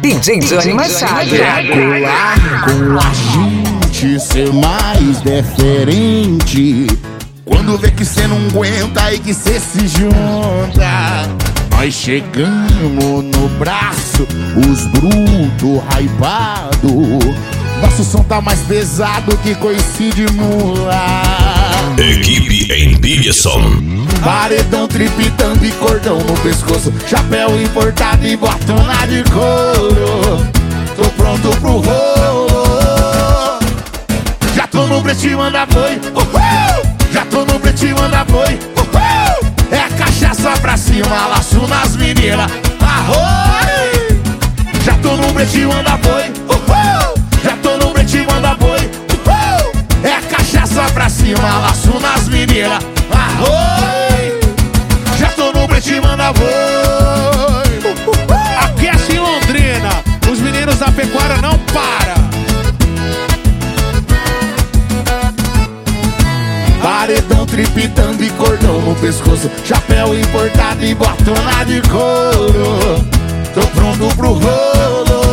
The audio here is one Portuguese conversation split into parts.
DJ Johnny Machado. Colar com a gente, ser mais diferente. Quando vê que cê não aguenta e que cê se junta, nós chegamos no braço, os brutos hypado. Nosso som tá mais pesado que coice de mula. Equipe em Pilhação. Paredão, tripitando e cordão no pescoço, chapéu importado e botona de couro. Tô pronto pro rolo. Já tô no pretinho, manda boi. Já tô no pretinho, manda boi. É a cachaça pra cima, laço nas meninas. Arroi! Já tô no pretinho, manda boi. Já tô no pretinho, manda boi. É a cachaça pra cima, laço nas meninas. Arroi! Já tô no pretinho, manda boi. Aquece em Londrina, os meninos da pecuária não param. Paredão, tripitando e cordão no pescoço, chapéu importado e botona de couro. Tô pronto pro rolo.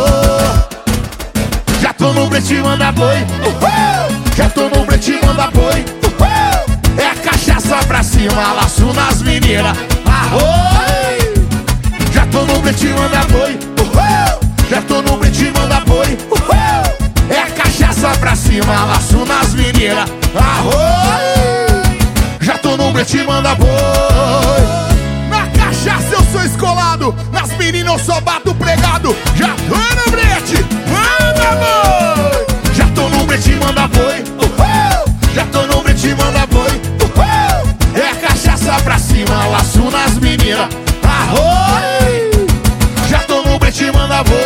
Já tô no pretinho, manda boi. Já tô no pretinho, manda boi. É a cachaça pra cima, laço nas meninas. Arroi! Já tô no pretinho, manda boi. Já tô no pretinho, manda boi. É a cachaça pra cima, laço nas meninas. Arroi! Já tô no pretinho, manda boi. Na cachaça eu sou escolado, nas meninas eu só bato pregado. Já tô no brete, manda boi. Já tô no pretinho, manda boi. Já tô no pretinho, manda boi. É a cachaça pra cima, laço nas meninas. Arroi! Já tô no pretinho, manda boi.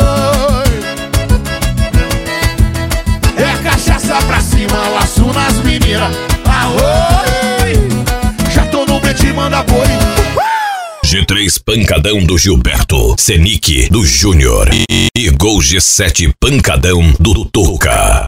É a cachaça pra cima, laço nas meninas. Arroi! Já tô no pretinho, manda boi. G3 Pancadão do Gilberto, Senic do Júnior e Gol G7 Pancadão do Tuca.